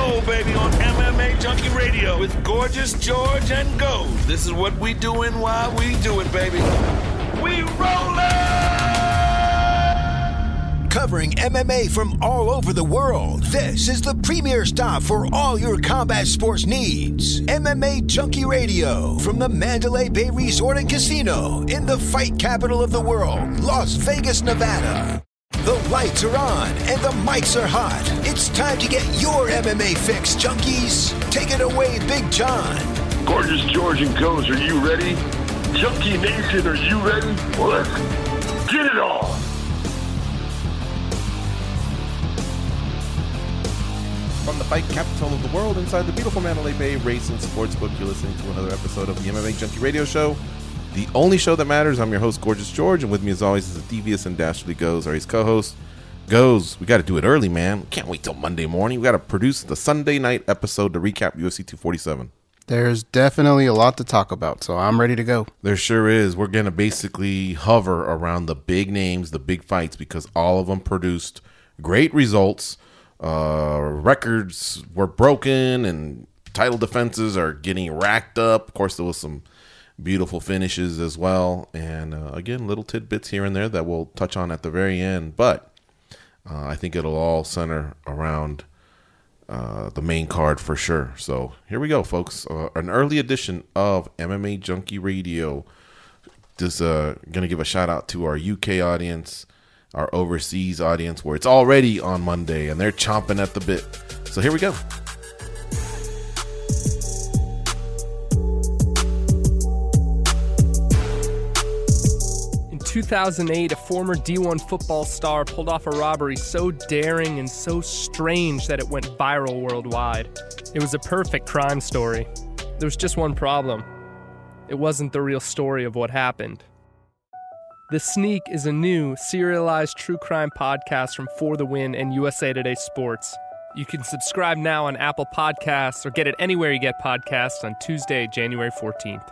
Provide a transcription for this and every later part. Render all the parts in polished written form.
roll, baby, on MMA Junkie Radio with Gorgeous George and Goz. This is what we doing while we do it, baby. We rollin'! Covering MMA from all over the world, this is the premier stop for all your combat sports needs. MMA Junkie Radio from the Mandalay Bay Resort and Casino in the fight capital of the world, Las Vegas, Nevada. The lights are on and the mics are hot. It's time to get your MMA fix, junkies. Take it away, Big John. Gorgeous George and Goz, are you ready? Junkie Nation, are you ready? Well, let's get it on. From the fight capital of the world inside the beautiful Mandalay Bay Racing Sportsbook, you're listening to another episode of the MMA Junkie Radio Show, the only show that matters. I'm your host, Gorgeous George, and with me as always is the devious and dastardly Goz, our co-host. Goz, we got to do it early, man. Can't wait till Monday morning. We got to produce the Sunday night episode to recap UFC 247. There's definitely a lot to talk about, so I'm ready to go. There sure is. We're going to basically hover around the big names, the big fights, because all of them produced great results. Records were broken and title defenses are getting racked up. Of course, there was some beautiful finishes as well. And again, little tidbits here and there that we'll touch on at the very end. But I think it'll all center around the main card for sure. So here we go, folks. An early edition of MMA Junkie Radio. Just going to give a shout out to our UK audience, our overseas audience, where it's already on Monday and they're chomping at the bit. So here we go. In 2008, a former D1 football star pulled off a robbery so daring and so strange that it went viral worldwide. It was a perfect crime story. There was just one problem. It wasn't the real story of what happened. The Sneak is a new, serialized true crime podcast from For the Win and USA Today Sports. You can subscribe now on Apple Podcasts or get it anywhere you get podcasts on Tuesday, January 14th.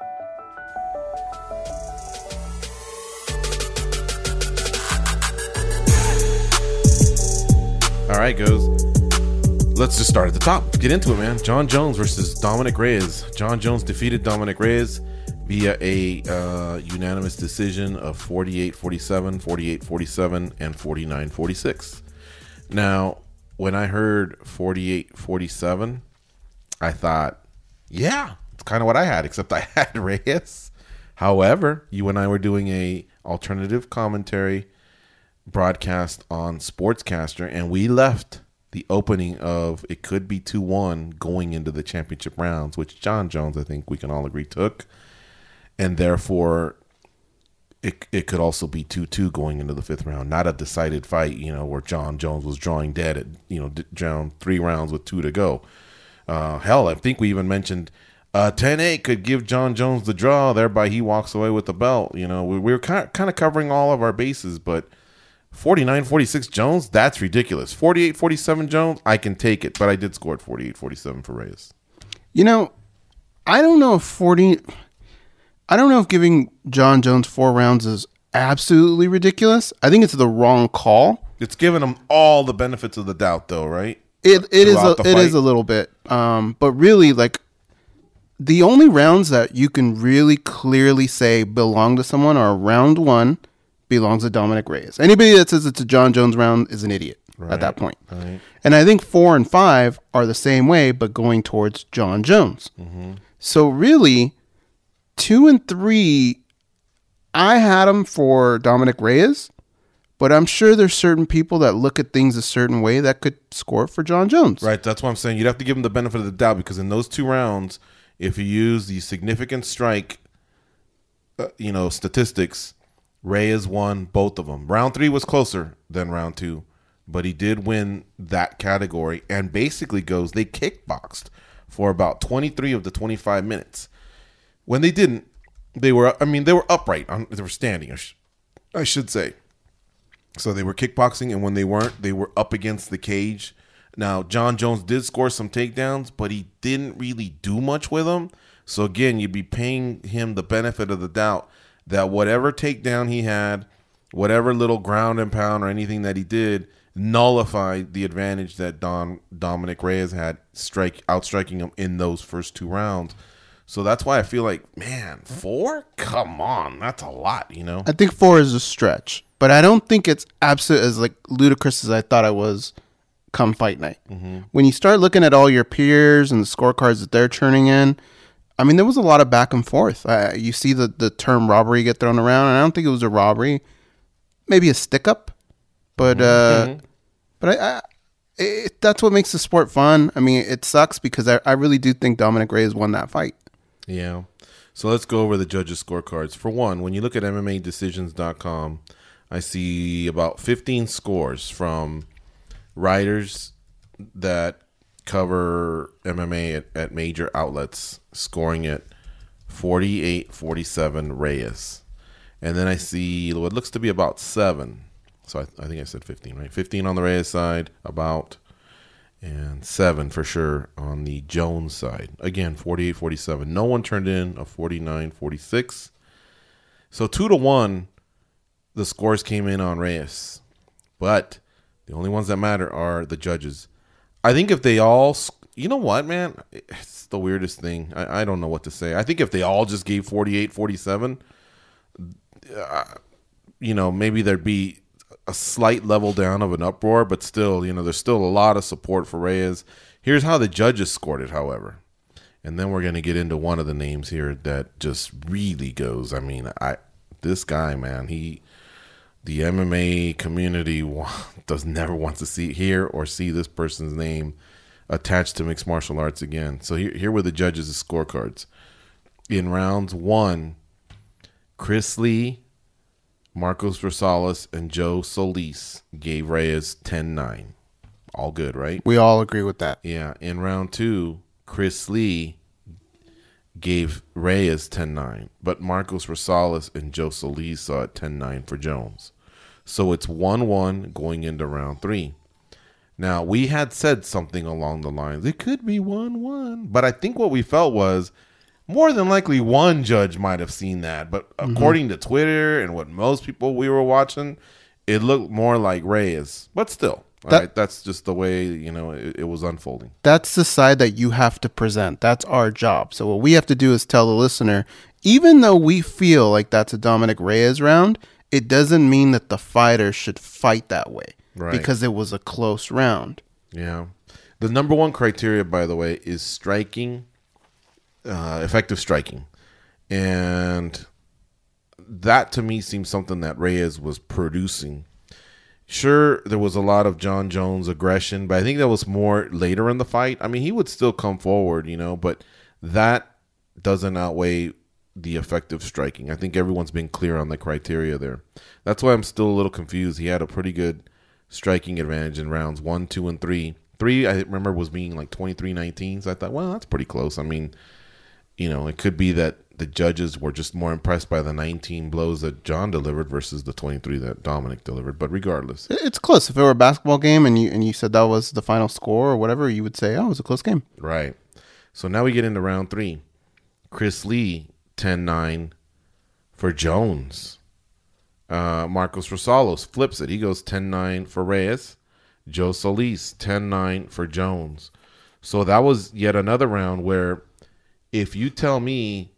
All right, Goz. Let's just start at the top. Let's get into it, man. Jon Jones versus Dominick Reyes. Jon Jones defeated Dominick Reyes via a unanimous decision of 48-47, 48-47, and 49-46. Now, when I heard 48-47, I thought, yeah, it's kind of what I had, except I had Reyes. However, you and I were doing a alternative commentary broadcast on Sportscaster, and we left the opening of it could be 2-1 going into the championship rounds, which Jon Jones, I think we can all agree, took. And therefore, it could also be 2-2 going into the fifth round. Not a decided fight, where Jon Jones was drawing dead at, down 3 rounds with 2 to go. Hell, I think we even mentioned 10-8 could give Jon Jones the draw. Thereby, he walks away with the belt. We were kind of covering all of our bases, but 49-46 Jones, that's ridiculous. 48-47 Jones, I can take it. But I did score at 48-47 for Reyes. I don't know if giving Jon Jones 4 rounds is absolutely ridiculous. I think it's the wrong call. It's giving him all the benefits of the doubt, though, right? It is a little bit. But really, the only rounds that you can really clearly say belong to someone are round 1 belongs to Dominick Reyes. Anybody that says it's a Jon Jones round is an idiot at that point. Right. And I think 4 and 5 are the same way, but going towards Jon Jones. Mm-hmm. So really, 2 and 3, I had them for Dominick Reyes, but I'm sure there's certain people that look at things a certain way that could score for Jon Jones. Right, that's what I'm saying. You'd have to give him the benefit of the doubt, because in those 2 rounds, if you use the significant strike, statistics, Reyes won both of them. Round 3 was closer than round 2, but he did win that category, and basically they kickboxed for about 23 of the 25 minutes. When they didn't, they were upright. They were standing, I should say. So they were kickboxing, and when they weren't, they were up against the cage. Now, Jon Jones did score some takedowns, but he didn't really do much with them. So again, you'd be paying him the benefit of the doubt that whatever takedown he had, whatever little ground and pound or anything that he did, nullify the advantage that Dominic Reyes had outstriking him in those first 2 rounds. So that's why I feel like, man, 4? Come on, that's a lot, you know? I think 4 is a stretch, but I don't think it's absolute as like ludicrous as I thought it was come fight night. Mm-hmm. When you start looking at all your peers and the scorecards that they're churning in, I mean, there was a lot of back and forth. You see the term robbery get thrown around, and I don't think it was a robbery. Maybe a stick-up, but that's what makes the sport fun. I mean, it sucks because I really do think Dominic Reyes won that fight. Yeah. So let's go over the judges' scorecards. For one, when you look at MMADecisions.com, I see about 15 scores from writers that cover MMA at major outlets, scoring it 48-47 Reyes. And then I see what looks to be about 7. So I think I said 15, right? 15 on the Reyes side, about, and 7 for sure on the Jones side. Again, 48-47. No one turned in a 49-46. So 2-1, the scores came in on Reyes. But the only ones that matter are the judges. I think if they all, you know what, man? It's the weirdest thing. I don't know what to say. I think if they all just gave 48-47, you know, maybe there'd be a slight level down of an uproar, but still, you know, there's still a lot of support for Reyes. Here's how the judges scored it, however. And then we're going to get into one of the names here that just really goes. I mean, this guy, man, the MMA community never wants to hear or see this person's name attached to mixed martial arts again. So here were the judges' scorecards. In rounds 1, Chris Lee, Marcos Rosales, and Joe Solis gave Reyes 10-9. All good, right? We all agree with that. Yeah. In round 2, Chris Lee gave Reyes 10-9, but Marcos Rosales and Joe Solis saw it 10-9 for Jones. So it's 1-1 going into round 3. Now, we had said something along the lines, it could be 1-1, but I think what we felt was more than likely one judge might have seen that. But according to Twitter and what most people we were watching, it looked more like Reyes. But still, right, that's just the way, you know, it was unfolding. That's the side that you have to present. That's our job. So what we have to do is tell the listener, even though we feel like that's a Dominic Reyes round, it doesn't mean that the fighter should fight that way. Right. Because it was a close round. Yeah. The number one criteria, by the way, is striking. Effective striking, and that to me seems something that Reyes was producing. Sure, there was a lot of John Jones aggression, but I think that was more later in the fight. I mean, he would still come forward, you know, but that doesn't outweigh the effective striking. I think everyone's been clear on the criteria there. That's why I'm still a little confused. He had a pretty good striking advantage in rounds 1, 2, and 3. 3, I remember, was being like 23-19, so I thought, well, that's pretty close. I mean, you know, it could be that the judges were just more impressed by the 19 blows that John delivered versus the 23 that Dominic delivered. But regardless, it's close. If it were a basketball game and you said that was the final score or whatever, you would say, oh, it was a close game. Right. So now we get into round 3. Chris Lee, 10-9 for Jones. Marcos Rosales flips it. He goes 10-9 for Reyes. Joe Solis, 10-9 for Jones. So that was yet another round where, if you tell me,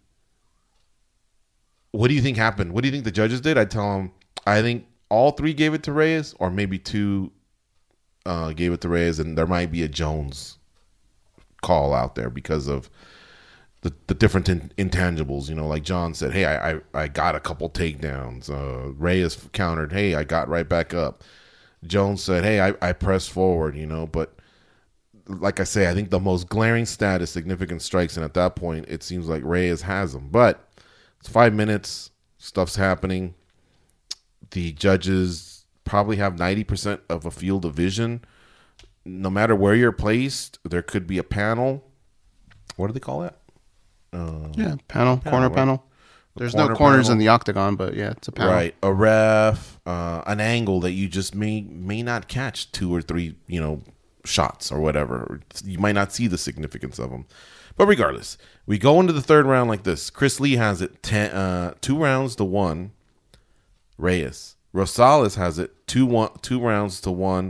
what do you think happened? What do you think the judges did? I'd tell them, I think all 3 gave it to Reyes, or maybe 2 gave it to Reyes, and there might be a Jones call out there because of the different intangibles. You know, like John said, hey, I got a couple takedowns. Reyes countered, hey, I got right back up. Jones said, hey, I pressed forward, you know, but like I say, I think the most glaring stat is significant strikes, and at that point, it seems like Reyes has them. But it's 5 minutes, stuff's happening. The judges probably have 90% of a field of vision. No matter where you're placed, there could be a panel. What do they call that? Panel, corner right? Panel. There's no corners panel in the octagon, but yeah, it's a panel. Right, a ref, an angle that you just may not catch 2 or 3, you know, shots or whatever. You might not see the significance of them. But regardless, we go into the 3rd round like this. Chris Lee has it 2 rounds to 1. Reyes. Rosales has it 2 rounds to 1.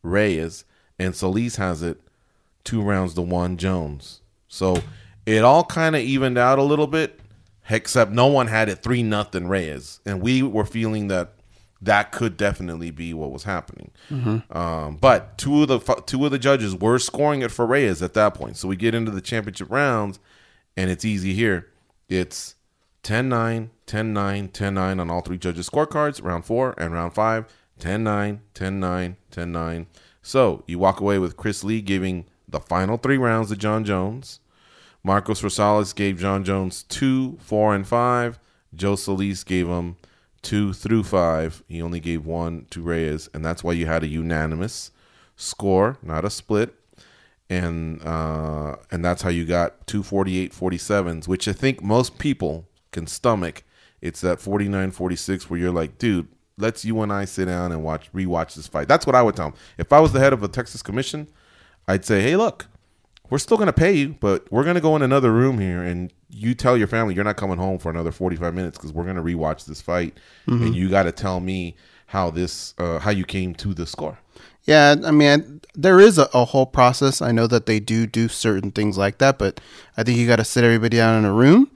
Reyes, and Solis has it 2 rounds to 1 Jones. So it all kind of evened out a little bit, except no one had it 3-0 Reyes, and we were feeling that could definitely be what was happening. But two of the judges were scoring it for Reyes at that point. So we get into the championship rounds, and it's easy here. It's 10-9, 10-9, 10-9 on all 3 judges' scorecards, round 4 and round 5, 10-9, 10-9, 10-9. So you walk away with Chris Lee giving the final 3 rounds to Jon Jones. Marcos Rosales gave Jon Jones 2, 4, and 5. Joe Solis gave him 2 through 5. He only gave 1 to Reyes, and that's why you had a unanimous score, not a split. And that's how you got 2 48-47s, which I think most people can stomach. It's that 49-46 where you're like, dude, let's you and I sit down and rewatch this fight. That's what I would tell him. If I was the head of a Texas commission, I'd say, hey, look, we're still going to pay you, but we're going to go in another room here, and you tell your family you're not coming home for another 45 minutes because we're going to rewatch this fight, and you got to tell me how you came to the score. Yeah, I mean, there is a whole process. I know that they do certain things like that, but I think you got to sit everybody down in a room.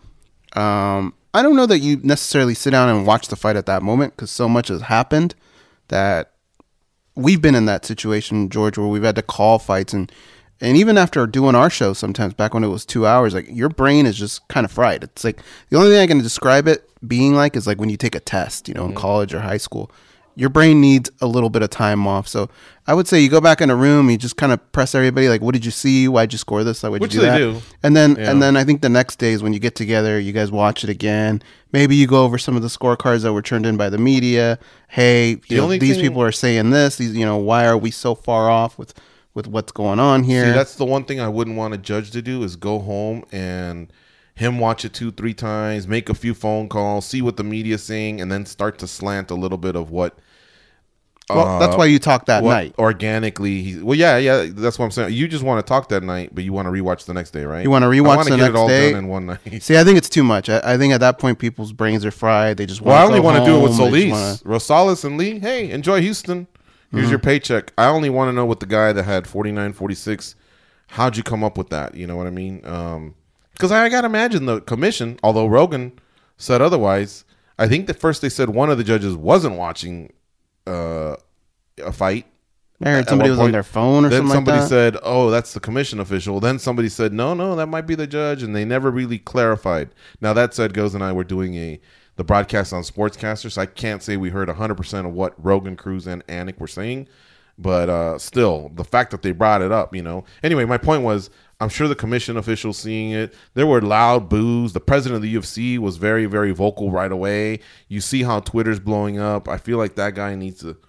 I don't know that you necessarily sit down and watch the fight at that moment because so much has happened that we've been in that situation, George, where we've had to call fights and even after doing our show sometimes back when it was 2 hours, like your brain is just kind of fried. It's like the only thing I can describe it being like is like when you take a test, in college or high school. Your brain needs a little bit of time off. So I would say you go back in a room, you just kind of press everybody like, what did you see? Why'd you score this? Like, what'd you do that? Do. And then I think the next day is when you get together, you guys watch it again. Maybe you go over some of the scorecards that were turned in by the media. Hey, these people are saying this. These, why are we so far off with what's going on here? See, that's the one thing I wouldn't want a judge to do is go home and him watch it 2-3 times, make a few phone calls, see what the media's saying, and then start to slant a little bit of what. Well, that's why you talk that night. Organically. Yeah, that's what I'm saying. You just want to talk that night, but you want to rewatch the next day, right? You want to rewatch the next day. I want to get it all done in one night. See, I think it's too much. I think at that point, people's brains are fried. They just want I only want to do it with Solis. Rosales and Lee, hey, enjoy Houston. Here's your paycheck. I only want to know what the guy that had 49-46, how'd you come up with that? You know what I mean? Because I got to imagine the commission, although Rogan said otherwise, I think that first they said one of the judges wasn't watching a fight. I heard somebody was on their phone or something like that. Then somebody said, oh, that's the commission official. Then somebody said, no, that might be the judge, and they never really clarified. Now, that said, Goes and I were doing the broadcast on Sportscaster, so I can't say we heard 100% of what Rogan, Cruz, and Anik were saying, but still, the fact that they brought it up, Anyway, my point was, I'm sure the commission officials seeing it, there were loud boos. The president of the UFC was very, very vocal right away. You see how Twitter's blowing up. I feel like that guy needs to,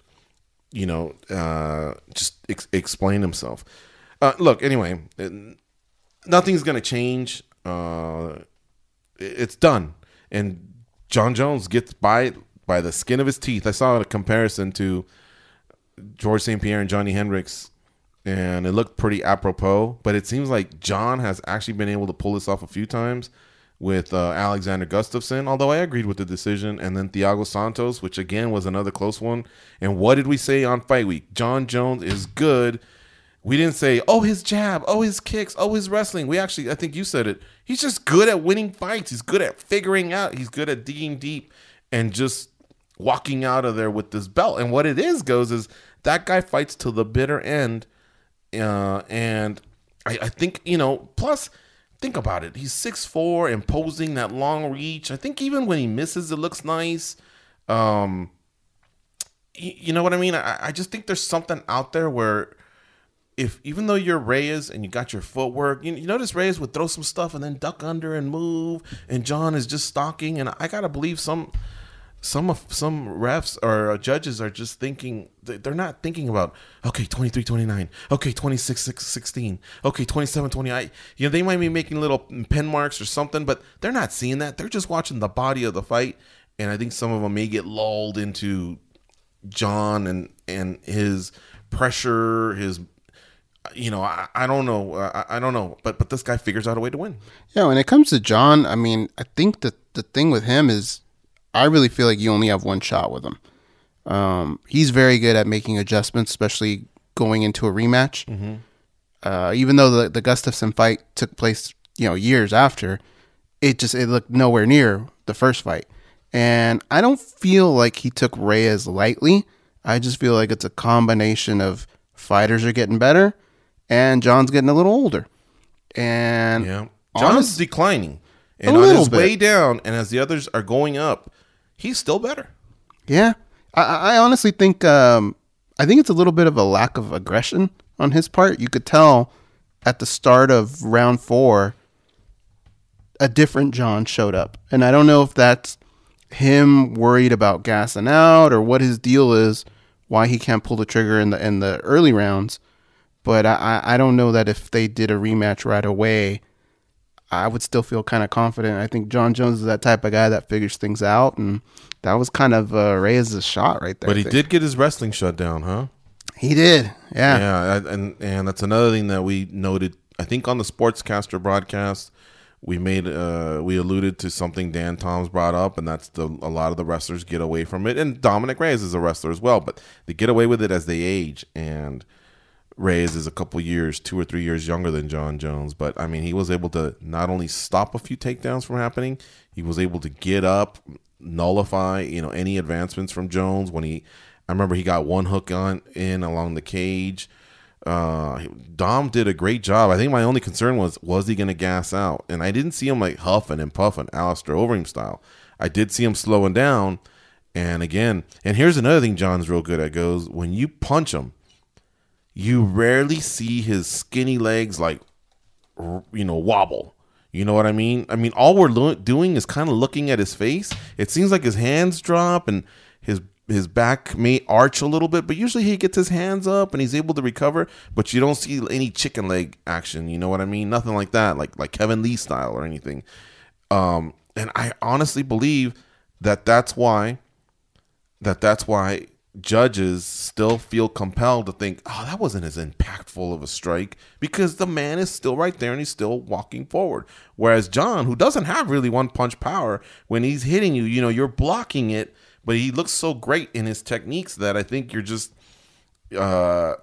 just explain himself. Look, anyway, nothing's going to change. It's done. And Jon Jones gets by the skin of his teeth. I saw a comparison to George St. Pierre and Johnny Hendricks, and it looked pretty apropos, but it seems like John has actually been able to pull this off a few times with Alexander Gustafsson, although I agreed with the decision, and then Thiago Santos, which again was another close one. And what did we say on Fight Week? Jon Jones is good. We didn't say, oh, his jab, oh, his kicks, oh, his wrestling. We actually, I think you said it, he's just good at winning fights. He's good at figuring out. He's good at digging deep and just walking out of there with this belt. And what it is that guy fights till the bitter end. And I think, plus think about it. He's 6'4", imposing that long reach. I think even when he misses, it looks nice. You know what I mean? I just think there's something out there where even though you're Reyes and you got your footwork, you notice Reyes would throw some stuff and then duck under and move, and John is just stalking. And I got to believe some refs or judges are just thinking, they're not thinking about, okay, 23-29, okay, 26-16, okay, 27-20. They might be making little pen marks or something, but they're not seeing that. They're just watching the body of the fight, and I think some of them may get lulled into John and his pressure, his, I don't know. I don't know, but this guy figures out a way to win. Yeah, when it comes to John, I mean, I think that the thing with him is, I really feel like you only have one shot with him. He's very good at making adjustments, especially going into a rematch. Even though the Gustafsson fight took place, years after, it looked nowhere near the first fight. And I don't feel like he took Reyes lightly. I just feel like it's a combination of fighters are getting better and John's getting a little older. And John's declining. And on his way down, and as the others are going up, he's still better. Yeah. I honestly think I think it's a little bit of a lack of aggression on his part. You could tell at the start of round 4, a different John showed up. And I don't know if that's him worried about gassing out or what his deal is, why he can't pull the trigger in the early rounds. But I don't know that if they did a rematch right away, I would still feel kind of confident. I think John Jones is that type of guy that figures things out, and that was kind of Reyes' shot right there. But he did get his wrestling shut down, huh? He did, yeah. Yeah, and that's another thing that we noted, I think on the Sportscaster broadcast, we alluded to something Dan Toms brought up, and that's a lot of the wrestlers get away from it. And Dominic Reyes is a wrestler as well, but they get away with it as they age, and Reyes is a couple years, 2 or 3 years younger than John Jones. But, I mean, he was able to not only stop a few takedowns from happening, he was able to get up, nullify, any advancements from Jones. I remember he got one hook in along the cage. Dom did a great job. I think my only concern was he going to gas out? And I didn't see him like huffing and puffing, Alistair Overeem style. I did see him slowing down. And again, and here's another thing John's real good at, goes, when you punch him, you rarely see his skinny legs wobble. You know what I mean? I mean, all we're doing is kind of looking at his face. It seems like his hands drop and his back may arch a little bit, but usually he gets his hands up and he's able to recover, but you don't see any chicken leg action. You know what I mean? Nothing like that, like Kevin Lee style or anything. And I honestly believe that's why judges still feel compelled to think, oh, that wasn't as impactful of a strike, because the man is still right there and he's still walking forward. Whereas John, who doesn't have really one punch power, when he's hitting you, you're blocking it, but he looks so great in his techniques that I think you're just, you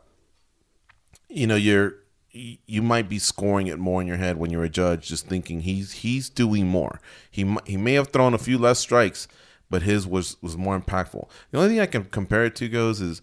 might be scoring it more in your head when you're a judge, just thinking he's doing more. He may have thrown a few less strikes, but his was more impactful. The only thing I can compare it to, goes, is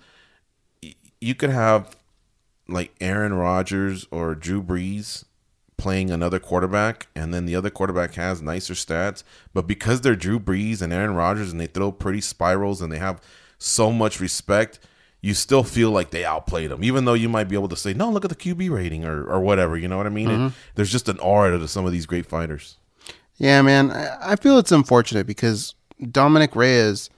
you could have like Aaron Rodgers or Drew Brees playing another quarterback, and then the other quarterback has nicer stats, but because they're Drew Brees and Aaron Rodgers and they throw pretty spirals and they have so much respect, you still feel like they outplayed them, even though you might be able to say, no, look at the QB rating or whatever. You know what I mean? Mm-hmm. There's just an aura to some of these great fighters. Yeah, man. I feel it's unfortunate because Dominic Reyes,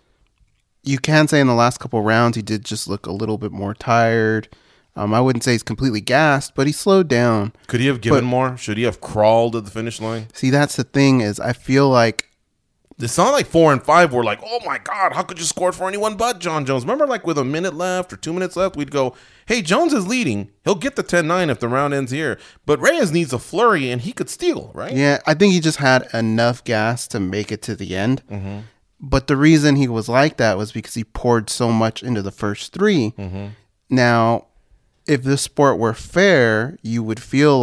you can say in the last couple of rounds he did just look a little bit more tired. I wouldn't say he's completely gassed, but he slowed down. Could he have given more? Should he have crawled at the finish line? See, that's the thing, is I feel like it's not like 4 and 5 were like, oh my God, how could you score for anyone but John Jones? Remember, like with a minute left or 2 minutes left, we'd go, hey, Jones is leading. He'll get the 10-9 if the round ends here. But Reyes needs a flurry and he could steal, right? Yeah, I think he just had enough gas to make it to the end. Mm-hmm. But the reason he was like that was because he poured so much into the first 3. Mm-hmm. Now, if this sport were fair, you would feel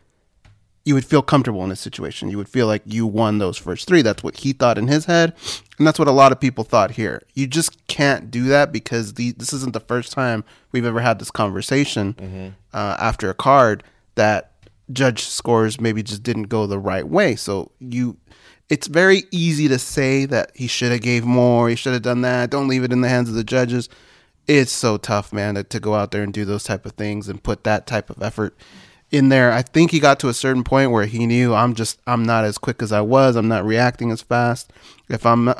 comfortable in this situation. You would feel like you won those first 3. That's what he thought in his head, and that's what a lot of people thought here. You just can't do that because this isn't the first time we've ever had this conversation after a card that judge scores maybe just didn't go the right way. So it's very easy to say that he should have gave more, he should have done that. Don't leave it in the hands of the judges. It's so tough, man, to go out there and do those type of things and put that type of effort in there. I think he got to a certain point where he knew I'm not as quick as I was. I'm not reacting as fast. If I'm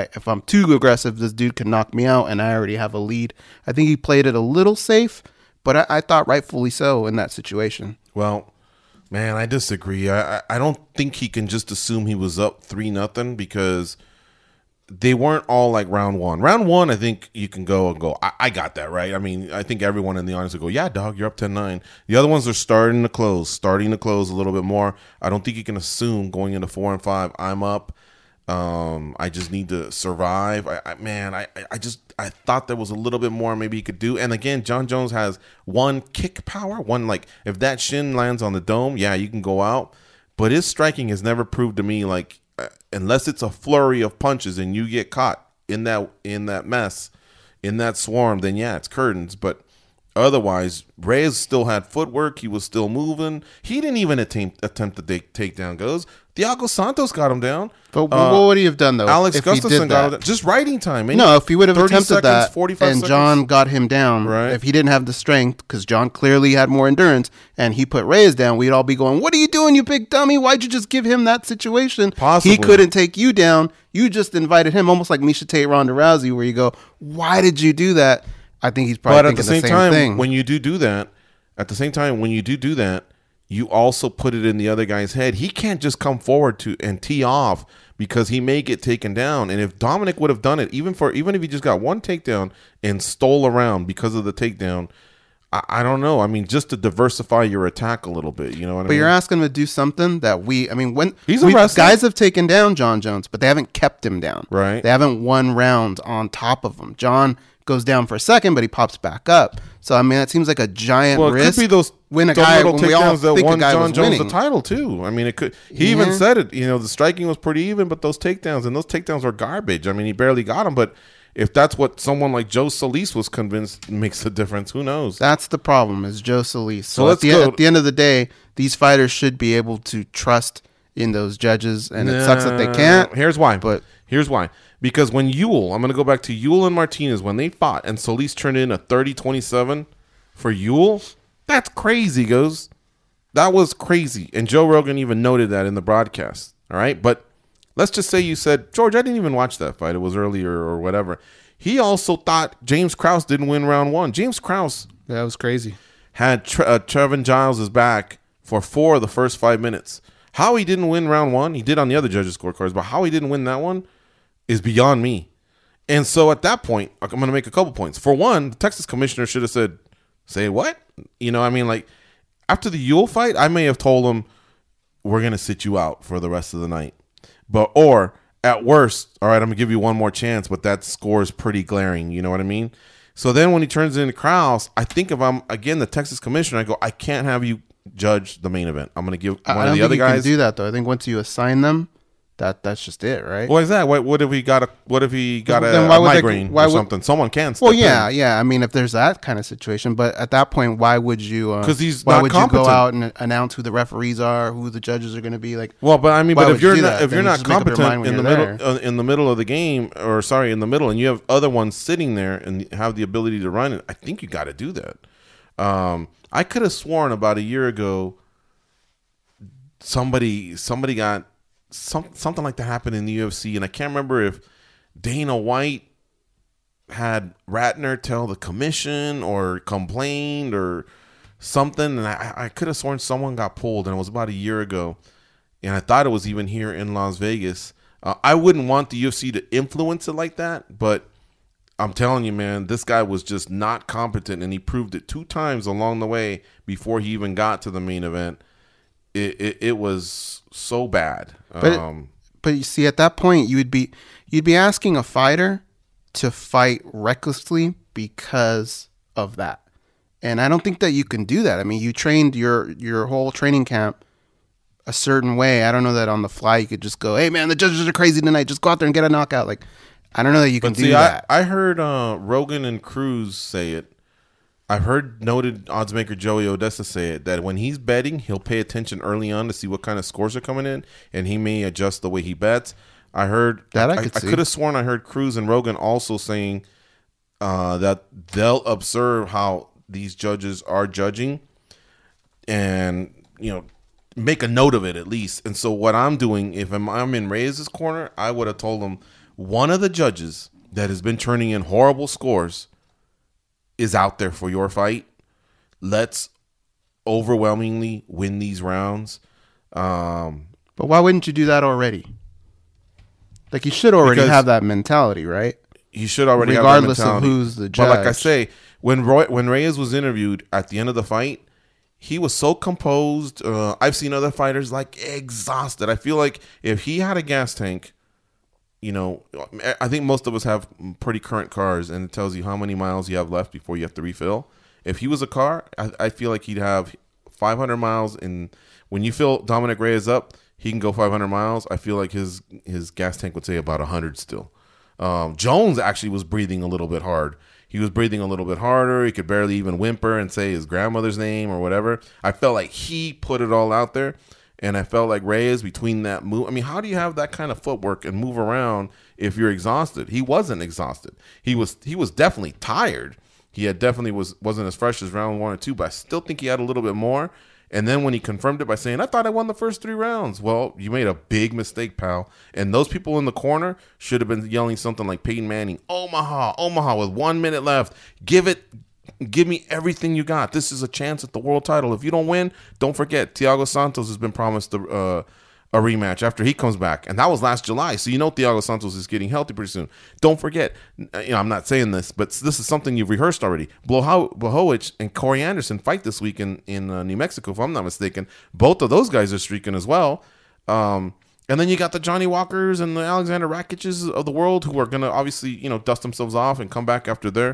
too aggressive, this dude can knock me out, and I already have a lead. I think he played it a little safe, but I thought rightfully so in that situation. Well, man, I disagree. I don't think he can just assume he was up 3-0 because they weren't all like round 1. Round 1, I think you can go, I got that, right? I mean, I think everyone in the audience will go, yeah, dog, you're up 10-9. The other ones are starting to close a little bit more. I don't think you can assume going into 4 and 5, I'm up. I just need to survive. I thought there was a little bit more maybe he could do. And again, Jon Jones has one kick power. One, like, if that shin lands on the dome, yeah, you can go out. But his striking has never proved to me, like, unless it's a flurry of punches and you get caught in that mess, in that swarm, then yeah, it's curtains. But otherwise, Reyes still had footwork. He was still moving. He didn't even attempt the takedown goes. Thiago Santos got him down. But what would he have done, though? Alex if Gustafsson he did got him that? down. Just writing time. No, if he would have 30 attempted seconds, that 45 and seconds. John got him down, Right. if he didn't have the strength, because John clearly had more endurance, and he put Reyes down, we'd all be going, what are you doing, you big dummy? Why'd you just give him that situation? Possibly. He couldn't take you down. You just invited him, almost like Miesha Tate, Ronda Rousey, where you go, why did you do that? I think he's probably thinking the same time, thing. when you do that, you also put it in the other guy's head. He can't just come forward and tee off because he may get taken down. And if Dominic would have done it, even if he just got one takedown and stole around because of the takedown, I don't know. I mean, just to diversify your attack a little bit, you know what I mean? But you're asking him to do something that He's a wrestler. guys have taken down Jon Jones, but they haven't kept him down. Right. They haven't won rounds on top of him. John goes down for a second, but he pops back up. So I mean, that seems like a giant Well, it risk. could be those when a dumb guy, little when we all takedowns that think a won guy Jon was Jones winning. the title too. I mean, it could. He even said it. You know, the striking was pretty even, but those takedowns were garbage. I mean, he barely got them. But if that's what someone like Joe Solis was convinced makes a difference, who knows? That's the problem, is Joe Solis. So let's at go. the end of the day, these fighters should be able to trust in those judges, and it sucks that they can't. Here's why. But here's why. Because when Ewell, I'm going to go back to Ewell and Martinez, when they fought and Solis turned in a 30-27 for Ewell, that's crazy, goes. That was crazy. And Joe Rogan even noted that in the broadcast. All right. But let's just say you said, George, I didn't even watch that fight. It was earlier or whatever. He also thought James Krause didn't win round one. James Krause that was crazy. had Trevin Giles' back for 4 of the first 5 minutes. How he didn't win round one, he did on the other judges' scorecards, but how he didn't win that one is beyond me. And so at that point, I'm going to make a couple points. For one, the Texas commissioner should have said, say what? You know, I mean, like, after the Ewell fight, I may have told him, we're going to sit you out for the rest of the night. Or at worst, all right, I'm going to give you one more chance, but that score is pretty glaring. You know what I mean? So then when he turns into Krause, I think if I'm, again, the Texas commissioner, I go, I can't have you judge the main event. I'm going to give one of the other guys. I don't think you can do that, though. I think once you assign them, that's just it, right? What is that? What if he got a migraine or something? Someone can. Well, yeah. I mean, if there's that kind of situation, but at that point, why would you? Because he's why not would competent. you go out and announce who the referees are, who the judges are going to be? Like, well, but I mean, but if you're not competent in the middle of the game, or sorry, in the middle, and you have other ones sitting there and have the ability to run it, I think you got to do that. I could have sworn about a year ago, somebody got. Something like that happened in the UFC, and I can't remember if Dana White had Ratner tell the commission or complained or something, and I could have sworn someone got pulled, and it was about a year ago, and I thought it was even here in Las Vegas. I wouldn't want the UFC to influence it like that, but I'm telling you, man, this guy was just not competent, and he proved it 2 times along the way before he even got to the main event. It was so bad. But you see, at that point, you'd be asking a fighter to fight recklessly because of that, and I don't think that you can do that. I mean, you trained your whole training camp a certain way. I don't know that on the fly you could just go, "Hey, man, the judges are crazy tonight. Just go out there and get a knockout." Like, I don't know that you can do that. I heard Rogan and Cruz say it. I've heard noted oddsmaker Joey Odessa say it, that when he's betting, he'll pay attention early on to see what kind of scores are coming in, and he may adjust the way he bets. I heard that I could have sworn I heard Cruz and Rogan also saying that they'll observe how these judges are judging, and make a note of it at least. And so what I'm doing, if I'm in Reyes' corner, I would have told him one of the judges that has been turning in horrible scores is out there for your fight. Let's overwhelmingly win these rounds. But why wouldn't you do that already? Like, you should already have that mentality, right? You should already have that mentality. Regardless of who's the judge. But like I say, when Reyes was interviewed at the end of the fight, he was so composed. I've seen other fighters like exhausted. I feel like if he had a gas tank I think most of us have pretty current cars, and it tells you how many miles you have left before you have to refill. If he was a car, I feel like he'd have 500 miles. And when you fill Dominic Reyes up, he can go 500 miles. I feel like his gas tank would say about 100 still. Jones actually was breathing a little bit hard. He was breathing a little bit harder. He could barely even whimper and say his grandmother's name or whatever. I felt like he put it all out there. And I felt like Reyes between that move. I mean, how do you have that kind of footwork and move around if you're exhausted? He wasn't exhausted. He was definitely tired. He had definitely wasn't as fresh as round 1 or 2, but I still think he had a little bit more. And then when he confirmed it by saying, "I thought I won the first 3 rounds," well, you made a big mistake, pal. And those people in the corner should have been yelling something like Peyton Manning, "Omaha, Omaha," with 1 minute left. Give me everything you got. This is a chance at the world title. If you don't win, don't forget, Thiago Santos has been promised a rematch after he comes back. And that was last July. So Thiago Santos is getting healthy pretty soon. Don't forget, I'm not saying this, but this is something you've rehearsed already. Blachowicz and Corey Anderson fight this week in New Mexico, if I'm not mistaken. Both of those guys are streaking as well. And then you got the Johnny Walkers and the Alexander Rakics of the world who are going to obviously, dust themselves off and come back after their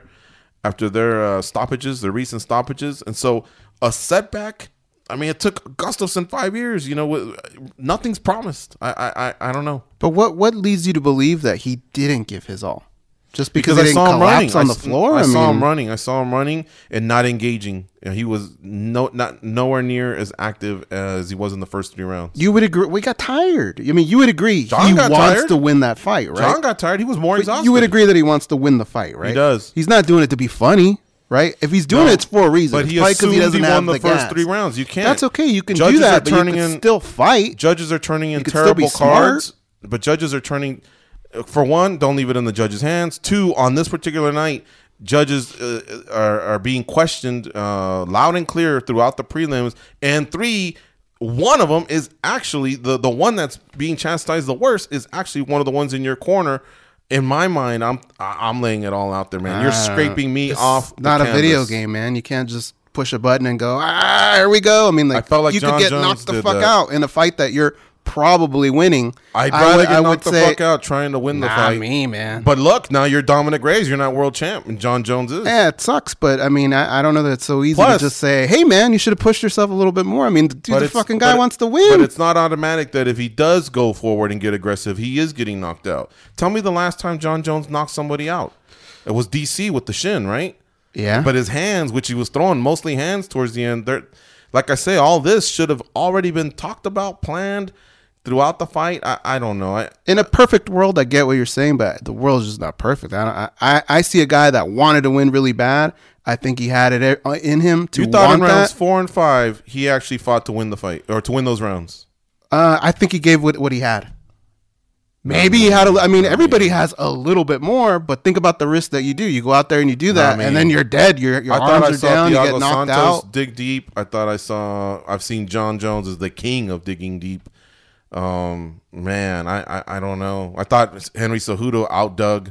stoppages, their recent stoppages. And so a setback, I mean, it took Gustafsson 5 years. Nothing's promised. I don't know. But what leads you to believe that he didn't give his all? Just because he didn't collapse on the floor? I saw him running. I saw him running and not engaging. He was nowhere near as active as he was in the first 3 rounds. You would agree. We got tired. I mean, you would agree he wants to win that fight, right? John got tired. He was more exhausted. You would agree that he wants to win the fight, right? He does. He's not doing it to be funny, right? If he's doing it, it's for a reason. But he assumed he won the first 3 rounds. You can't. That's okay. You can do that, but you can still fight. Judges are turning in terrible cards. But judges are turning... For one, don't leave it in the judges' hands. 2, on this particular night, judges are being questioned loud and clear throughout the prelims. And 3, one of them is actually the one that's being chastised the worst is actually one of the ones in your corner. In my mind, I'm laying it all out there, man. You're scraping me off. Not a video game, man. You can't just push a button and go, here we go. I mean, I felt like you could get knocked the fuck out in a fight that you're probably winning. I'd rather get knocked the fuck out trying to win the fight. Me, man. But look, now you're Dominic Reyes. You're not world champ, and John Jones is. Yeah, it sucks, but I mean, I don't know that it's so easy to just say, "Hey, man, you should have pushed yourself a little bit more." I mean, the fucking guy wants to win. But it's not automatic that if he does go forward and get aggressive, he is getting knocked out. Tell me the last time John Jones knocked somebody out. It was DC with the shin, right? Yeah. But his hands, which he was throwing mostly hands towards the end, like I say, all this should have already been talked about, planned throughout the fight. I don't know. In a perfect world, I get what you're saying, but the world's just not perfect. I see a guy that wanted to win really bad. I think he had it in him to want that. You thought in rounds 4 and 5, he actually fought to win the fight, or to win those rounds? I think he gave what he had. Maybe he had everybody has a little bit more, but think about the risk that you do. You go out there and you do that, and then you're dead. Your arms are down, you get knocked out. Dig deep. I've seen John Jones as the king of digging deep. Man, I don't know. I thought Henry Cejudo outdug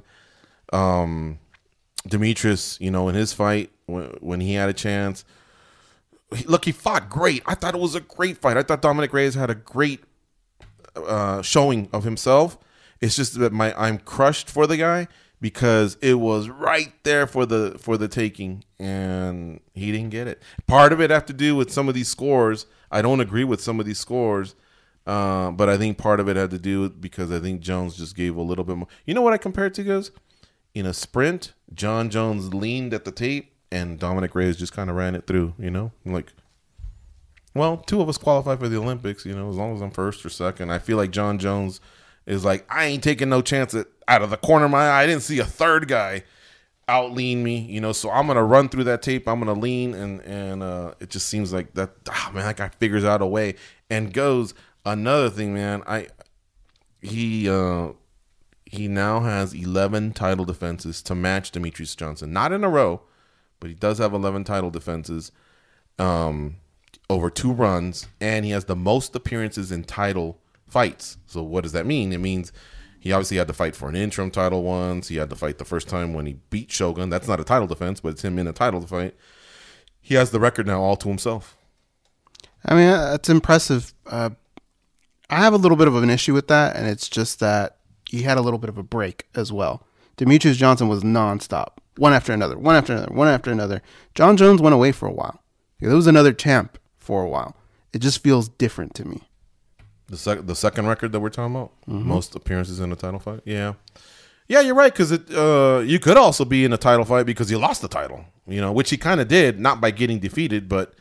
Demetrius, in his fight when he had a chance. Look, he fought great. I thought it was a great fight. I thought Dominic Reyes had a great showing of himself. It's just that I'm crushed for the guy because it was right there for the taking, and he didn't get it. Part of it have to do with some of these scores. I don't agree with some of these scores. But I think part of it had to do with because I think Jones just gave a little bit more. You know what I compared to, guys? In a sprint, John Jones leaned at the tape and Dominic Reyes just kind of ran it through, Like, well, 2 of us qualify for the Olympics, as long as I'm first or second. I feel like John Jones is like, I ain't taking no chance out of the corner of my eye. I didn't see a third guy out lean me, so I'm going to run through that tape. I'm going to lean, and it just seems like that guy figures out a way and goes. Another thing, man, he now has 11 title defenses to match Demetrius Johnson. Not in a row, but he does have 11 title defenses over 2 runs, and he has the most appearances in title fights. So what does that mean? It means he obviously had to fight for an interim title once. He had to fight the first time when he beat Shogun. That's not a title defense, but it's him in a title fight. He has the record now all to himself. I mean, that's impressive. I have a little bit of an issue with that, and it's just that, he had a little bit of a break as well. Demetrius Johnson was nonstop, one after another, one after another, one after another. John Jones went away for a while. There was another champ for a while. It just feels different to me. The second record that we're talking about, most appearances in a title fight. Yeah, you're right, because you could also be in a title fight because you lost the title, which he kind of did, not by getting defeated, but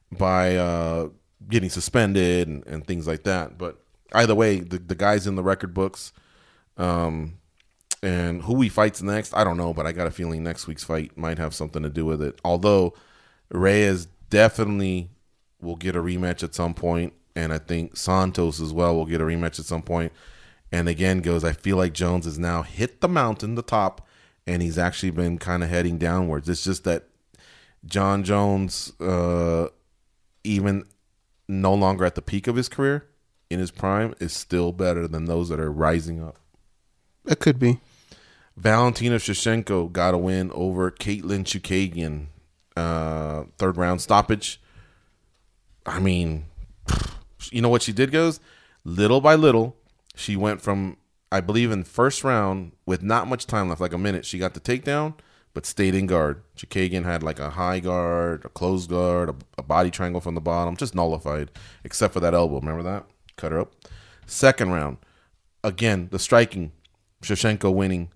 by getting suspended and things like that. But either way, the guy's in the record books. And who he fights next, I don't know, but I got a feeling next week's fight might have something to do with it. Although Reyes definitely will get a rematch at some point, and I think Santos as well will get a rematch at some point. And again, I feel like Jones has now hit the mountain, the top, and he's actually been kind of heading downwards. It's just that John Jones, even no longer at the peak of his career, in his prime, is still better than those that are rising up. It could be. Valentina Shevchenko got a win over Caitlin Chukagian. Third round stoppage. I mean, you know what she did, goes? Little by little, she went from, I believe in first round, with not much time left, like a minute, she got the takedown, but stayed in guard. Chukagian had like a high guard, a closed guard, a body triangle from the bottom, just nullified, except for that elbow. Remember that? Cut her up. Second round, again, the striking, Shevchenko winning.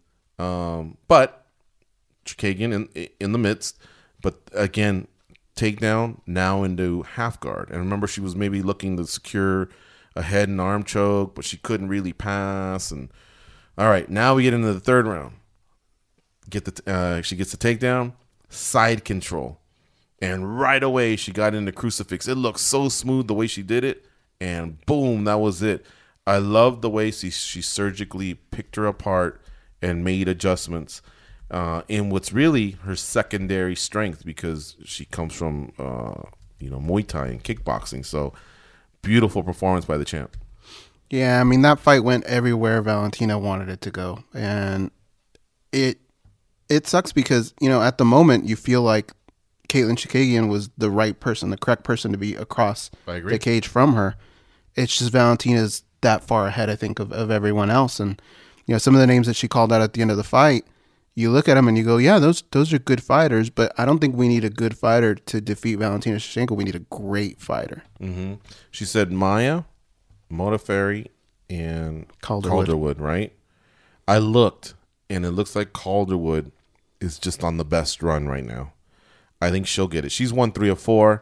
But Chukagian in the midst, but again, takedown now into half guard. And remember, she was maybe looking to secure a head and arm choke, but she couldn't really pass. And all right, now we get into the third round. She gets the takedown, side control, and right away she got into crucifix. It looked so smooth the way she did it, and boom, that was it. I love the way she surgically picked her apart and made adjustments in what's really her secondary strength, because she comes from Muay Thai and kickboxing. So beautiful performance by the champ. Yeah, I mean, that fight went everywhere Valentina wanted it to go, and it sucks because at the moment you feel like Caitlin Chukagian was the right person, the correct person to be across the cage from her. It's just Valentina's that far ahead, I think, of everyone else. And some of the names that she called out at the end of the fight, you look at them and you go, yeah, those are good fighters, but I don't think we need a good fighter to defeat Valentina Shevchenko. We need a great fighter. Mm-hmm. She said Maya, Modafferi, and Calderwood, right? I looked, and it looks like Calderwood is just on the best run right now. I think she'll get it. She's won 3 of 4,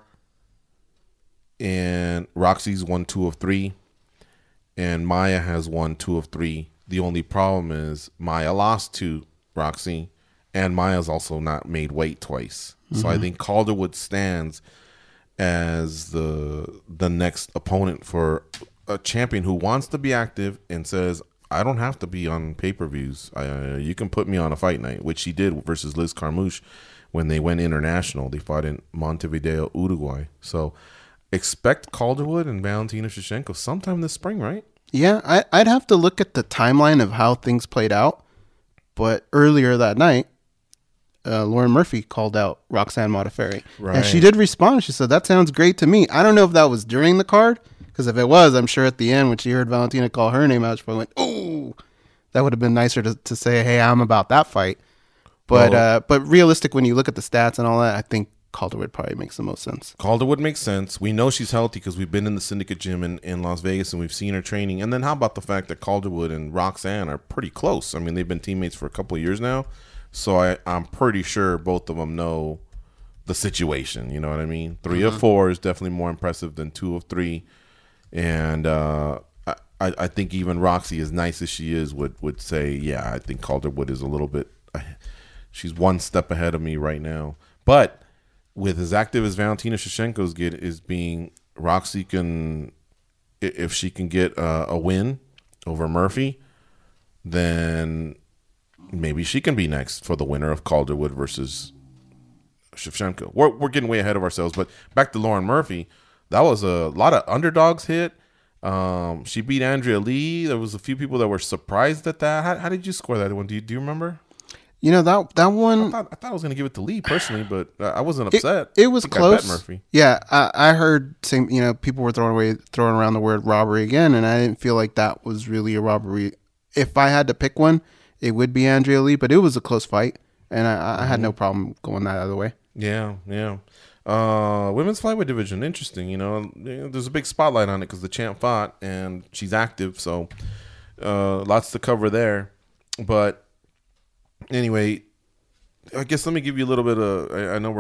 and Roxy's won 2 of 3, and Maya has won 2 of 3. The only problem is Maya lost to Roxy, and Maya's also not made weight twice. Mm-hmm. So I think Calderwood stands as the next opponent for a champion who wants to be active and says, I don't have to be on pay-per-views. You can put me on a fight night, which she did versus Liz Carmouche when they went international. They fought in Montevideo, Uruguay. So expect Calderwood and Valentina Shevchenko sometime this spring, right? Yeah, I'd have to look at the timeline of how things played out. But earlier that night, Lauren Murphy called out Roxanne Modafferi. Right. And she did respond. She said, that sounds great to me. I don't know if that was during the card, because if it was, I'm sure at the end when she heard Valentina call her name out, she probably went, oh, that would have been nicer to say, hey, I'm about that fight. But realistic, when you look at the stats and all that, I think Calderwood probably makes the most sense. Calderwood makes sense. We know she's healthy because we've been in the Syndicate gym in Las Vegas and we've seen her training. And then how about the fact that Calderwood and Roxanne are pretty close? I mean, they've been teammates for a couple of years now. So I'm pretty sure both of them know the situation. You know what I mean? 3 of 4 is definitely more impressive than 2 of 3. And I think even Roxy, as nice as she is, would say, yeah, I think Calderwood is a little bit she's one step ahead of me right now. But with as active as Valentina Shevchenko's Roxy can, if she can get a win over Murphy, then maybe she can be next for the winner of Calderwood versus Shevchenko. We're getting way ahead of ourselves, but back to Lauren Murphy, that was a lot of underdogs hit. She beat Andrea Lee. There was a few people that were surprised at that. How did you score that one? Do you remember? You know, that one... I thought I was going to give it to Lee personally, but I wasn't upset. It was close. I bet Murphy. Yeah, I heard people were throwing around the word robbery again, and I didn't feel like that was really a robbery if I had to pick one, it would be Andrea Lee, but it was a close fight, and I had no problem going that other way. Yeah. Women's flyweight division, interesting. There's a big spotlight on it because the champ fought and she's active, so lots to cover there. But anyway, I guess let me give you a little bit of. I know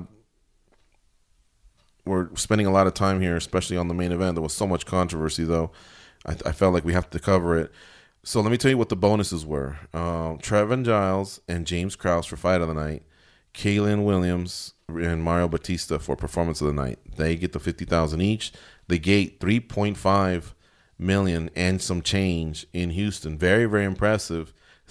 we're spending a lot of time here, especially on the main event. There was so much controversy, though. I felt like we have to cover it. So let me tell you what the bonuses were. Trevin Giles and James Krause for fight of the night. Kaylin Williams and Mario Batista for performance of the night. They get the $50,000 each. The gate $3.5 million and some change in Houston. Very, very impressive.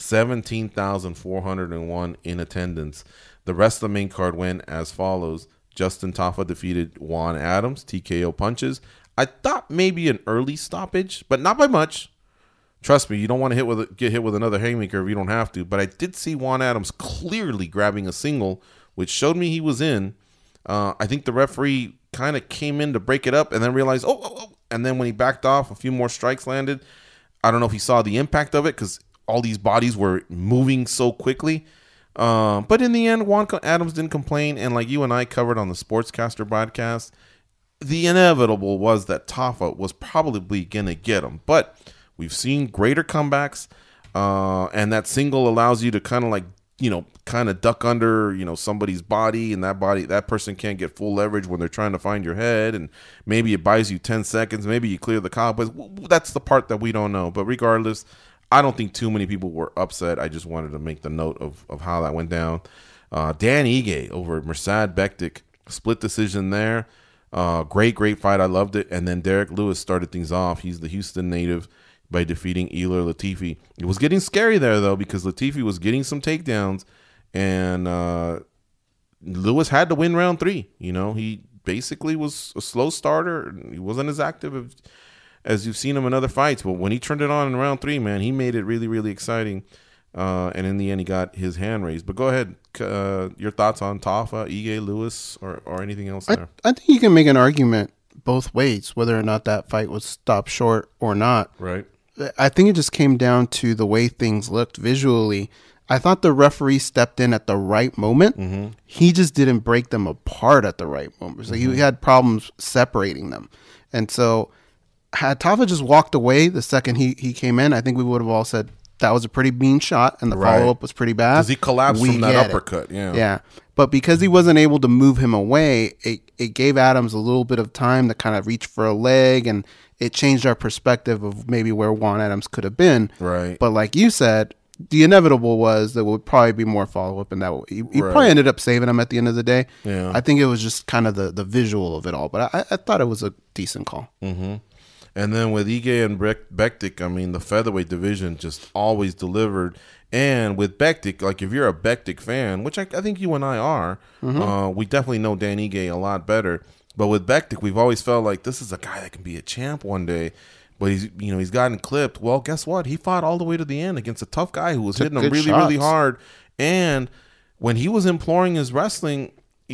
17,401 in attendance. The rest of the main card went as follows. Justin Tafa defeated Juan Adams, TKO punches. I thought maybe an early stoppage, but not by much. Trust me, you don't want to get hit with another haymaker if you don't have to. But I did see Juan Adams clearly grabbing a single, which showed me he was in. I think the referee kind of came in to break it up and then realized, and then when he backed off, a few more strikes landed. I don't know if he saw the impact of it because all these bodies were moving so quickly. But in the end, Juan Adams didn't complain. And like you and I covered on the Sportscaster podcast, the inevitable was that Tafa was probably going to get him. But we've seen greater comebacks. And that single allows you to kind of duck under, somebody's body, and that person can't get full leverage when they're trying to find your head. And maybe it buys you 10 seconds. Maybe you clear the cobwebs. That's the part that we don't know. But regardless, I don't think too many people were upset. I just wanted to make the note of how that went down. Dan Ige over Mirsad Bektic, split decision there. Great fight. I loved it. And then Derek Lewis started things off. He's the Houston native by defeating Ilir Latifi. It was getting scary there, though, because Latifi was getting some takedowns, and Lewis had to win round 3. He basically was a slow starter. He wasn't as active as you've seen him in other fights, but when he turned it on in round 3, man, he made it really, really exciting. And in the end, he got his hand raised. But go ahead, your thoughts on Tafa, Ige, Lewis, or anything else there? I think you can make an argument both ways, whether or not that fight was stopped short or not. Right. I think it just came down to the way things looked visually. I thought the referee stepped in at the right moment. Mm-hmm. He just didn't break them apart at the right moment. So he had problems separating them. And so had Tafa just walked away the second he came in, I think we would have all said that was a pretty mean shot and the follow-up was pretty bad. Because he collapsed from that uppercut. Yeah. But because he wasn't able to move him away, it gave Adams a little bit of time to kind of reach for a leg, and it changed our perspective of maybe where Juan Adams could have been. Right. But like you said, the inevitable was there would probably be more follow-up, and that he probably ended up saving him at the end of the day. Yeah. I think it was just kind of the visual of it all, but I thought it was a decent call. Mm-hmm. And then with Ige and Bektic, I mean, the featherweight division just always delivered. And with Bektic, like if you're a Bektic fan, which I think you and I are, we definitely know Dan Ige a lot better. But with Bektic, we've always felt like this is a guy that can be a champ one day. But he's gotten clipped. Well, guess what? He fought all the way to the end against a tough guy who was hitting him really, really hard. And when he was imploring his wrestling,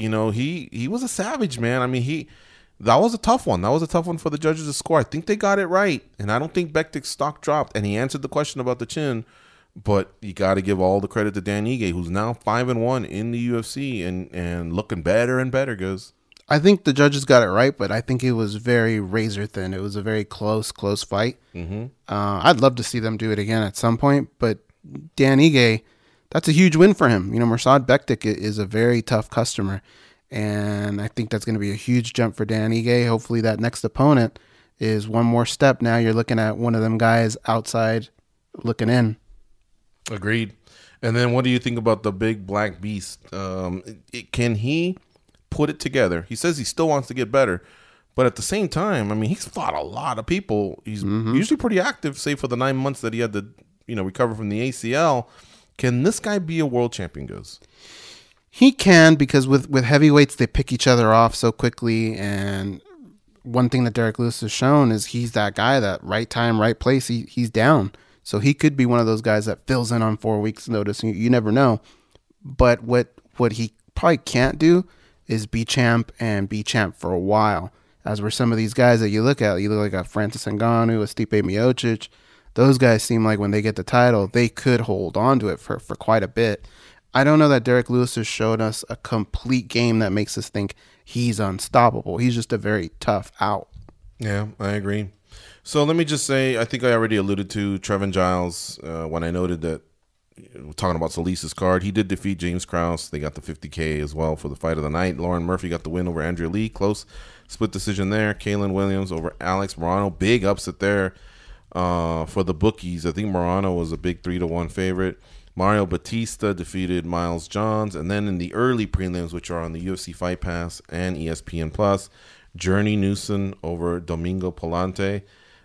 he was a savage, man. I mean, that was a tough one. That was a tough one for the judges to score. I think they got it right, and I don't think Bektic's stock dropped. And he answered the question about the chin, but you got to give all the credit to Dan Ige, who's now 5-1 in the UFC and looking better and better, guys. I think the judges got it right, but I think it was very razor thin. It was a very close fight. Mm-hmm. I'd love to see them do it again at some point, but Dan Ige, that's a huge win for him. Mirsad Bektic is a very tough customer. And I think that's going to be a huge jump for Dan Ige. Hopefully that next opponent is one more step. Now you're looking at one of them guys outside looking in. Agreed. And then what do you think about the big black beast? Can he put it together? He says he still wants to get better. But at the same time, I mean, he's fought a lot of people. He's usually pretty active, save for the 9 months that he had to recover from the ACL. Can this guy be a world champion, Goes? He can, because with heavyweights, they pick each other off so quickly. And one thing that Derek Lewis has shown is he's that guy that right time, right place, he's down. So he could be one of those guys that fills in on 4 weeks' notice. You never know. But what he probably can't do is be champ for a while. As were some of these guys that you look like a Francis Ngannou, a Stipe Miocic. those guys seem like when they get the title, they could hold on to it for quite a bit. I don't know that Derek Lewis has showed us a complete game that makes us think he's unstoppable. He's just a very tough out. Yeah, I agree. So let me just say, I think I already alluded to Trevin Giles when I noted that, talking about Solis's card, he did defeat James Krause. They got the $50K as well for the fight of the night. Lauren Murphy got the win over Andrea Lee. Close split decision there. Kaylin Williams over Alex Morano. Big upset there for the bookies. I think Morano was a big 3-1 favorite. Mario Batista defeated Miles Johns. And then in the early prelims, which are on the UFC Fight Pass and ESPN+, Journey Newson over Domingo Palante.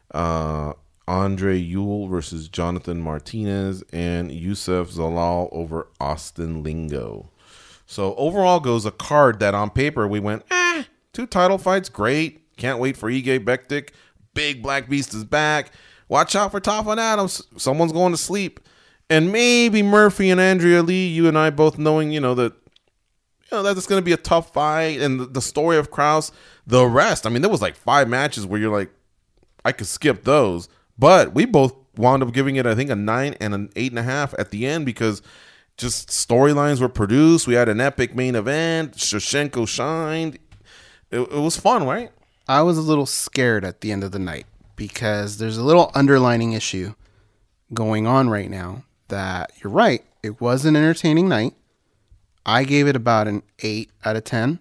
Andre Ewell versus Jonathan Martinez, and Youssef Zalal over Austin Lingo. So overall goes a card that on paper we went, 2 title fights, great. Can't wait for Ige Bektik. Big Black Beast is back. Watch out for Tafan Adams. Someone's going to sleep. And maybe Murphy and Andrea Lee, you and I both knowing, that it's going to be a tough fight. And the story of Krause, the rest. I mean, there was like 5 matches where you're like, I could skip those. But we both wound up giving it, I think, a 9 and an 8.5 at the end because just storylines were produced. We had an epic main event. Shevchenko shined. It was fun, right? I was a little scared at the end of the night because there's a little underlining issue going on right now that you're right. It was an entertaining night. I gave it about an 8 out of 10.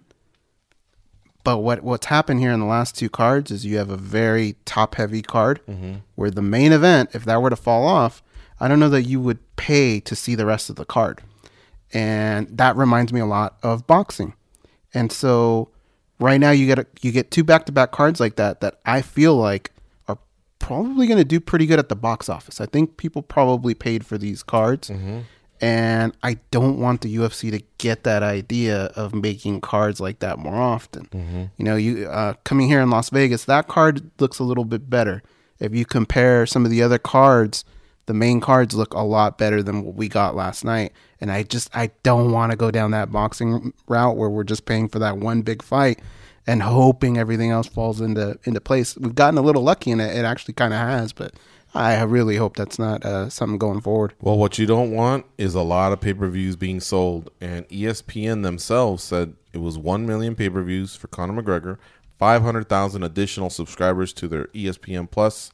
But what's happened here in the last 2 cards is you have a very top-heavy card where the main event, if that were to fall off, I don't know that you would pay to see the rest of the card. And that reminds me a lot of boxing. And so right now you get 2 back-to-back cards like that I feel like are probably going to do pretty good at the box office. I think people probably paid for these cards. And I don't want the UFC to get that idea of making cards like that more often. You coming here in Las Vegas, that card looks a little bit better. If you compare some of the other cards, the main cards look a lot better than what we got last night. And I don't want to go down that boxing route where we're just paying for that one big fight and hoping everything else falls into place. We've gotten a little lucky in it. It actually kind of has, but I really hope that's not something going forward. Well, what you don't want is a lot of pay-per-views being sold. And ESPN themselves said it was 1 million pay-per-views for Conor McGregor, 500,000 additional subscribers to their ESPN Plus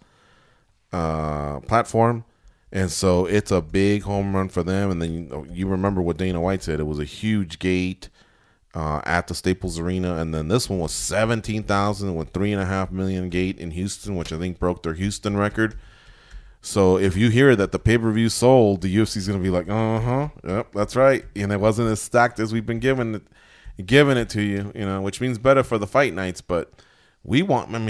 platform. And so it's a big home run for them. And then you remember what Dana White said. It was a huge gate at the Staples Arena. And then this one was 17,000 with 3.5 million gate in Houston, which I think broke their Houston record. So if you hear that the pay-per-view sold, the UFC is going to be like, yep, that's right. And it wasn't as stacked as we've been giving it to you, which means better for the fight nights. But we're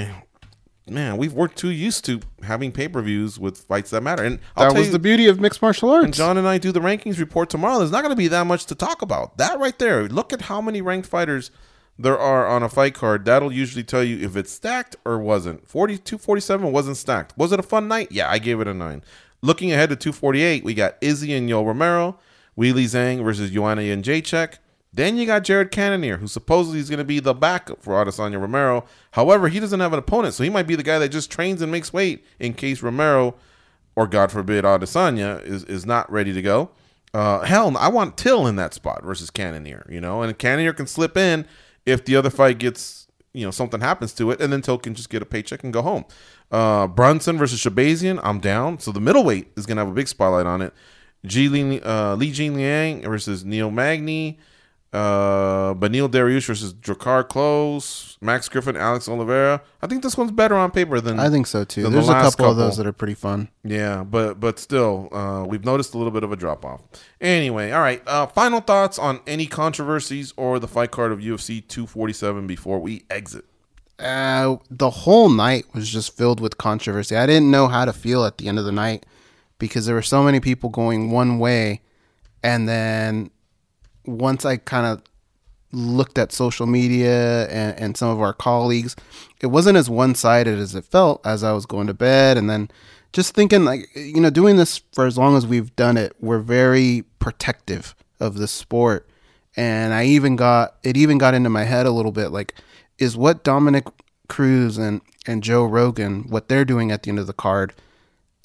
too used to having pay-per-views with fights that matter. And that was the beauty of mixed martial arts. And John and I do the rankings report tomorrow. There's not going to be that much to talk about. That right there, look at how many ranked fighters there are on a fight card. That'll usually tell you if it's stacked or wasn't. 247 wasn't stacked. Was it a fun night? Yeah, I gave it a 9. Looking ahead to 248, we got Izzy and Yoel Romero, Weili Zhang versus Joanna Jędrzejczyk. Then you got Jared Cannonier, who supposedly is going to be the backup for Adesanya Romero. However, he doesn't have an opponent, so he might be the guy that just trains and makes weight in case Romero, or God forbid Adesanya, is not ready to go. Hell, I want Till in that spot versus Cannonier, and Cannonier can slip in if the other fight gets, something happens to it, and then Till can just get a paycheck and go home. Brunson versus Shabazian, I'm down. So the middleweight is going to have a big spotlight on it. Li Jin Liang versus Neil Magny. Beneil Dariush versus Drakkar Klose. Max Griffin, Alex Oliveira. I think this one's better on paper than I think so too. There's a couple of those that are pretty fun. Yeah, but still, we've noticed a little bit of a drop off. Anyway, all right. Final thoughts on any controversies or the fight card of UFC 247 before we exit. The whole night was just filled with controversy. I didn't know how to feel at the end of the night because there were so many people going one way, and then once I kind of looked at social media and some of our colleagues, it wasn't as one-sided as it felt as I was going to bed. And then just thinking, doing this for as long as we've done it, we're very protective of the sport. And it even got into my head a little bit, like, is what Dominic Cruz and Joe Rogan, what they're doing at the end of the card,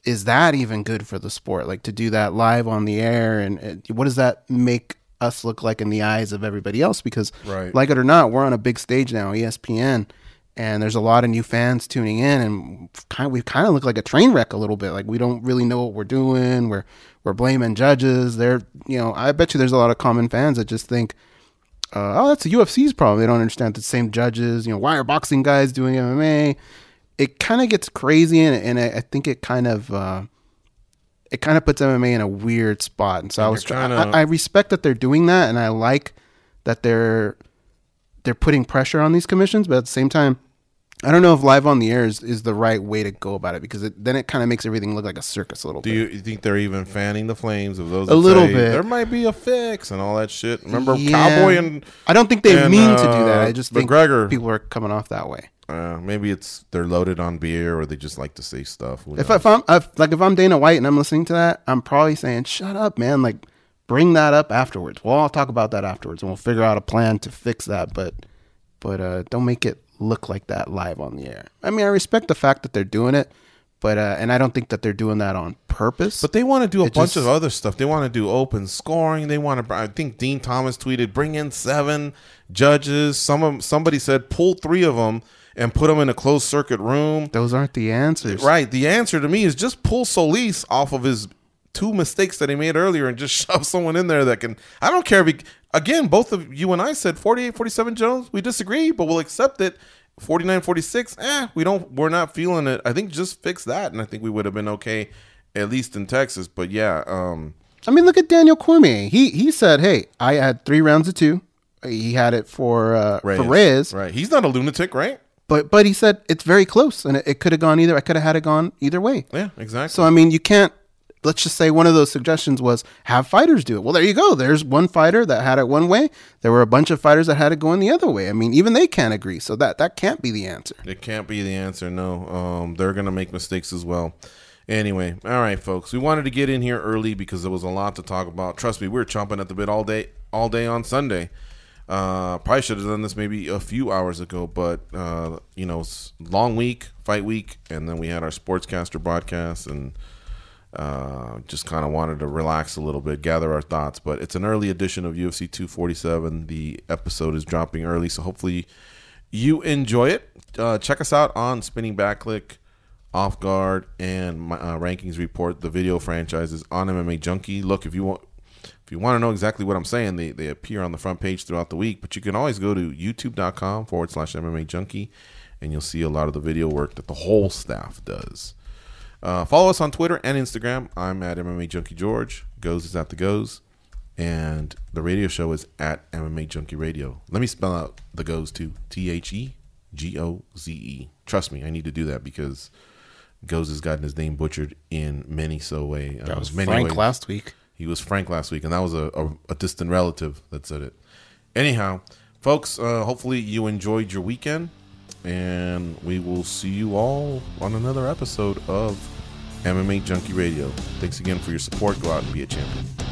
is that even good for the sport? Like to do that live on the air, and what does that make us look like in the eyes of everybody else? Because like it or not, we're on a big stage now, ESPN, and there's a lot of new fans tuning in, and we kind of look like a train wreck a little bit. Like we don't really know what we're doing. We're blaming judges. I bet you there's a lot of common fans that just think, that's the UFC's problem. They don't understand the same judges. Why are boxing guys doing MMA? It kind of gets crazy, and I think it kind of puts MMA in a weird spot. And so I respect that they're doing that, and I like that they're putting pressure on these commissions. But at the same time, I don't know if live on the air is the right way to go about it, because then it kind of makes everything look like a circus a little bit. Do you think they're even fanning the flames of those? A little bit. There might be a fix and all that shit. Remember Cowboy and I don't think they mean to do that. I just think McGregor. People are coming off that way. Maybe they're loaded on beer, or they just like to say stuff. If I'm Dana White and I'm listening to that, I'm probably saying, "Shut up, man! Like, bring that up afterwards. Well, I'll talk about that afterwards, and we'll figure out a plan to fix that. But don't make it look like that live on the air. I mean, I respect the fact that they're doing it, but and I don't think that they're doing that on purpose. But they want to do a bunch of other stuff. They want to do open scoring. They want to. I think Dean Thomas tweeted, "Bring in 7 judges." Somebody said, "Pull 3 of them and put them in a closed circuit room." Those aren't the answers, right? The answer to me is just pull Solis off of his 2 mistakes that he made earlier and just shove someone in there that can. I don't care if again, both of you and I said 48-47 Jones. We disagree, but we'll accept it. 49-46. We're not feeling it. I think just fix that, and I think we would have been okay, at least in Texas. But yeah, I mean, look at Daniel Cormier. He said, "Hey, I had 3 rounds of 2." He had it for Reyes. Right. He's not a lunatic, right? But he said it's very close, and it could have gone either. I could have had it gone either way. Yeah, exactly. So I mean, you can't. Let's just say one of those suggestions was have fighters do it. Well, there you go. There's one fighter that had it one way. There were a bunch of fighters that had it going the other way. I mean, even they can't agree. So that can't be the answer. It can't be the answer. No, they're gonna make mistakes as well. Anyway, all right, folks. We wanted to get in here early because there was a lot to talk about. Trust me, we were chomping at the bit all day on Sunday. Probably should have done this maybe a few hours ago, but long week, fight week, and then we had our Sportscaster broadcast, and just kind of wanted to relax a little bit, gather our thoughts. But it's an early edition of UFC 247. The episode is dropping early, so hopefully you enjoy it. Check us out on Spinning Backclick, Off Guard, and my Rankings Report, the video franchises on MMA Junkie. Look, if you want to know exactly what I'm saying, they appear on the front page throughout the week, but you can always go to youtube.com/MMA Junkie, and you'll see a lot of the video work that the whole staff does. Follow us on Twitter and Instagram. I'm at MMA Junkie George. Goes is at the Goes. And the radio show is at MMA Junkie Radio. Let me spell out the Goes too. TheGoze. Trust me, I need to do that because Goes has gotten his name butchered in many ways. That was Frank last week. He was Frank last week, and that was a distant relative that said it. Anyhow, folks, hopefully you enjoyed your weekend, and we will see you all on another episode of MMA Junkie Radio. Thanks again for your support. Go out and be a champion.